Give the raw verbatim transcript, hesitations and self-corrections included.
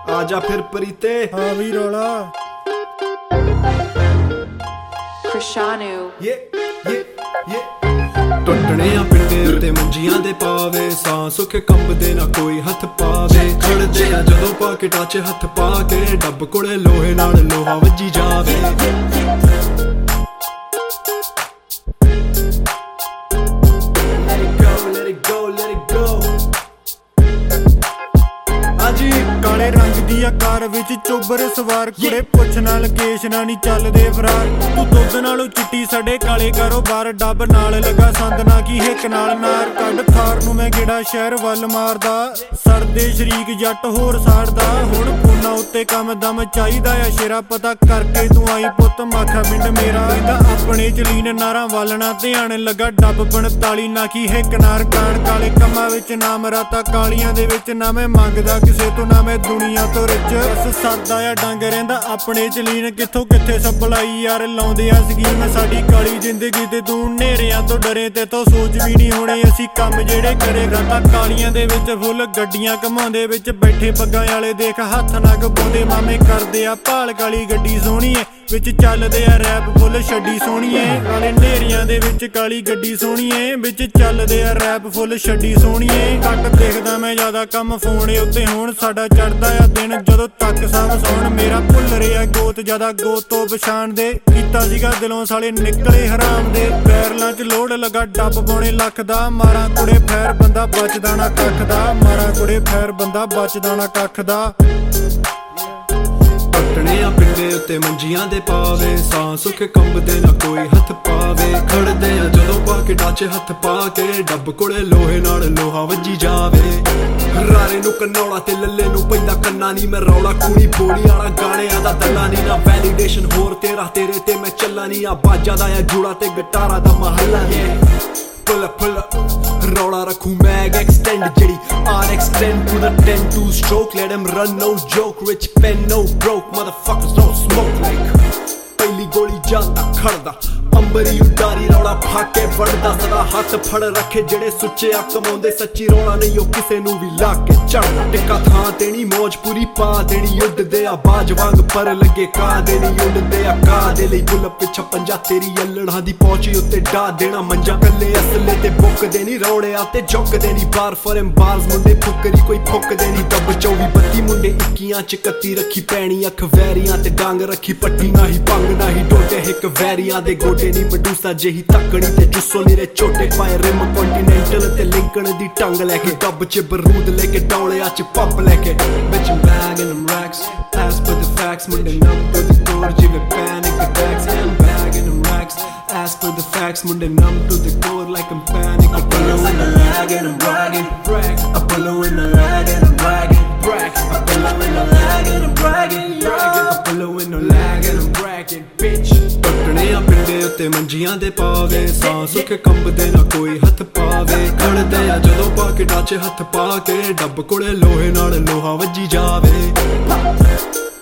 आजा फिर परीते हाँ भी रौला Krishanu ये ये ये टुटने पिंडे उत्ते मंजियां दे पावे सां सुख कंबदे ना कोई हथ पावे खड़दे आ जदों पाकेटां च हथ पा के डब कोले लोहे नाल लोहा वज्जी जावे Let it go, let it go, let it go जी काले रंग दी कार विच चोबर सवार कुड़े पुछ नाल केश ना नी चलदे फरार तू दुध नालों चिट्टी साडे काले कारोबार डब नाल लगा संद ना की हिक नाल नार कड थार नूं मैं गेड़ा शहर वल मारदा सड़दे शरीक जट होर साड़दा हुण फोना उत्ते कम दम चाहीदा आ शेरा पता करके तू आई पुत माखा पिंड मेरा कहंदा अपने चलीन नारां वल ना ध्यान लगा डब पैंताली ना की हिक नार कान काले कमां विच नाम राता कालियां दे विच ना मैं मंगदा किसे तो ना मैं दुनिया तो रिच बस सादा आ डंग रहिंदा अपने चलीन किथों किथे सप्लाई यार लाउंदे आ स्कीम साडी काली जिंदगी ते तू नेरियां तो डरे ते तो सोच भी नहीं होने असी काम जेड़े करे रातां कालियां दे विच फुल गड्डियां घमाउंदे विच बैठे पग्गां वाले देख हत्थ नग पाउंदे मामे करदे आ भाल काली गड्डी सोहणीए विच चलदे आ रैप फुल छड्डी सोहणीए काले नेरियां दे विच काली गड्डी सोहणीए विच चलदे आ रैप फुल छड्डी सोहणीए घट देखदा मैं ज्यादा कम फोन उत्ते होण साडा चढ़दा आ दिन जदों तक साम सौण मेरा भुल रिहा गोत ज्यादा गोत तो पछाण दे कीता सीगा दिलों साले निकले हराम दे पैरलां च लोड़ लगा डब पौणे लख दा मारां कुड़े फैर बंदा बचदा ना कख दा मारां कुड़े फैर बंदा बचदा ना कख दा टुटने पिंडे उत्ते मंजियां दे पावे सां सुख कंबदे ना कोई हथ पावे खड़दे आ जदों पाकेटां च हथ पा के डब कोले लोहे नाल लोहा वज्जी जावे रारे नूं कन्नौला ते लल्ले नूं पैंदा कन्ना नी मैं रौला खूनी बोली वाला गाणियां दा दल्ला नी ना वैलीडेशन होर तेरा तेरे ते मैं चला नी आ बाजा दा आ जुड़ा ते गिटारा दा महल्ला नी pull up pull up रौला रखूं मैग एक्सटेंड जेड़ी आर extend to the ten two stroke let him run no joke rich pen no broke motherfuckers don't smoke like पहली गोली ਜਾਂਦਾ ਖੜਦਾ अंबरी उडारी रौला फाके वड़दा सदा हथ फड़ रखे जेड़े सुच्चे आ कमाउंदे सच्ची रौला नहीं ओ किसे नूं भी ला के चढ़दा टिक्का थां तेनी मौज पूरी पा देनी उड्डदे आ बाज वांग पर लगे का देनी उड्डदे आ का दे लई बुल पिछा पंजा तेरी अल्लड़ां दी पहुंची उत्ते डा देना मंजा कल्ले असले ते बुक देनी रौले आ ते झुक देनी बार फॉर एम बार्स मुंडे फुकरी कोई फुक देनी दब चौबी बत्ती मुंडे इक्कियां च कत्ती रखी पैणी अख वैरियां ते डांग रखी पट्टी ना ही पंग ना ही डोटे हिक वैरियां दे गोटे नी मडूसा जेही तकड़ी ते जुस्सो नीरे छोटे पाए रिम कॉन्टिनेंटल ते लिंकन दी टंग लेके डब च बरूद लेके डौले च पप लेके bitch I'm bagging them racks as per the facts मुंडे नम तो दी तोड़ जिवे panic attacks I'm bagging them racks as per the facts Munde num to the core like I'm panic I pull in the lag and I'm bragging brag I pull in the lag and I'm bragging brag I pull in the lag and I'm bragging brag I pull in the lag and I'm bragging bitch टुटने पिंडे उत्ते मंजियां दे पावे सां सुख कंबदे ना कोई हथ पावे खड़दे आ जदों पाकेटां च हथ पा के डब कोले लोहे नाल लोहा वज्जी जावे